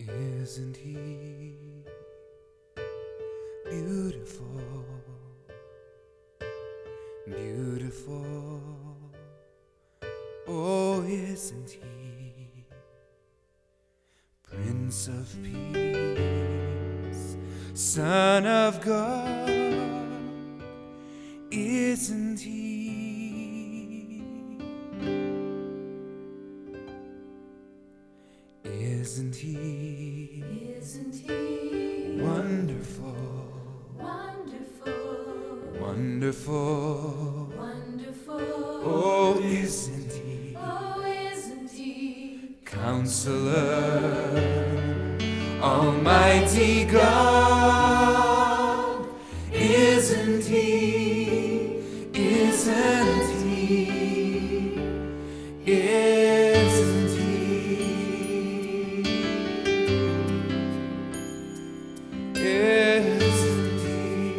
Isn't he beautiful, beautiful? Oh, isn't he Prince of Peace, Son of God? Isn't he? Isn't he? Isn't he wonderful, wonderful, wonderful? wonderful? Oh, isn't he Oh, isn't he Counselor, Almighty God? Isn't he? Isn't he? Isn't he? Isn't he?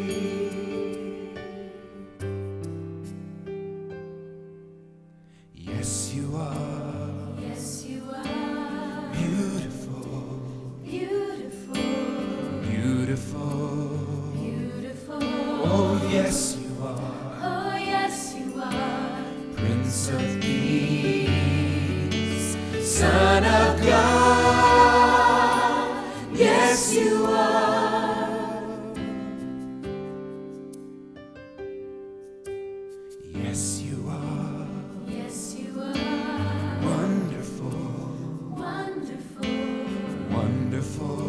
Yes, you are. Yes, you are Beautiful, beautiful, beautiful. beautiful. Oh, yes, you are. Oh, yes, you are Prince of Peace, Son of God. Yes, you are. Yes, you are. Yes, you are Wonderful, wonderful, wonderful.